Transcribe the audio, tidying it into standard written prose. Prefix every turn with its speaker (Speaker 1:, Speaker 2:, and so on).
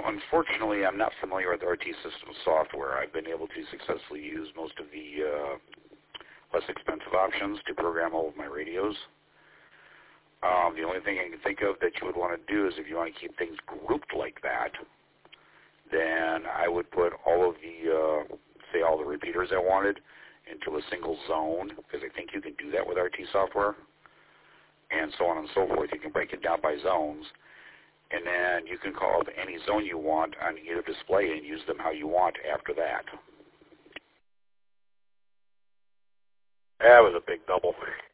Speaker 1: Unfortunately, I'm not familiar with RT Systems software. I've been able to successfully use most of the less expensive options to program all of my radios. The only thing I can think of that you would want to do is if you want to keep things grouped like that, then I would put all of the, say, all the repeaters I wanted into a single zone, because I think you can do that with RT software, and so on and so forth. You can break it down by zones, and then you can call up any zone you want on either display and use them how you want after that.
Speaker 2: That was a big double.